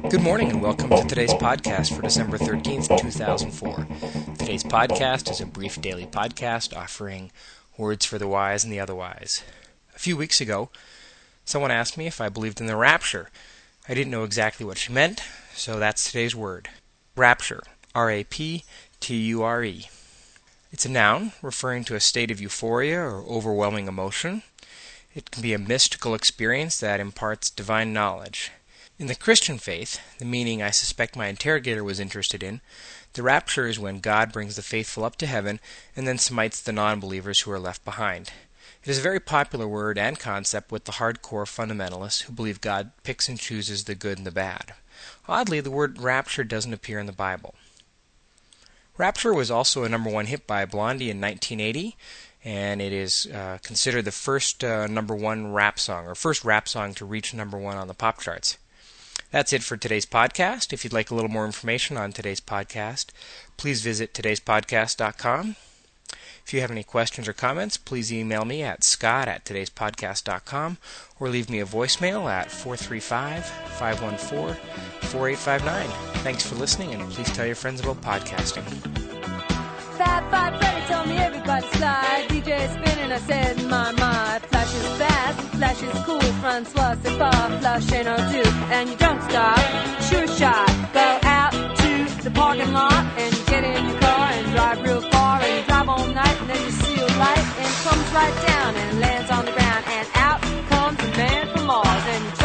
Good morning and welcome to today's podcast for December 13th, 2004. Today's podcast is a brief daily podcast offering words for the wise and the otherwise. A few weeks ago, someone asked me if I believed in the rapture. I didn't know exactly what she meant, so that's today's word. Rapture, R-A-P-T-U-R-E. It's a noun referring to a state of euphoria or overwhelming emotion. It can be a mystical experience that imparts divine knowledge. In the Christian faith, the meaning I suspect my interrogator was interested in, the rapture is when God brings the faithful up to heaven and then smites the non-believers who are left behind. It is a very popular word and concept with the hardcore fundamentalists who believe God picks and chooses the good and the bad. Oddly, the word rapture doesn't appear in the Bible. Rapture was also a number one hit by Blondie in 1980, and it is considered the first number one rap song, or first rap song to reach number one on the pop charts. That's it for today's podcast. If you'd like a little more information on today's podcast, please visit todayspodcast.com. If you have any questions or comments, please email me at scott@todayspodcast.com or leave me a voicemail at 435-514-4859. Thanks for listening, and please tell your friends about podcasting. Fat Five Freddy told me everybody's fly. DJ spinning, I said, my. Flash is fast, flash is cool. Francois, c'est pas, flash ain't no do. And you don't stop, sure shot. Go out to the parking lot and you get in your car and drive real far. And you drive all night and then you see a light and it comes right down and lands on the ground. And out comes a man from Mars and you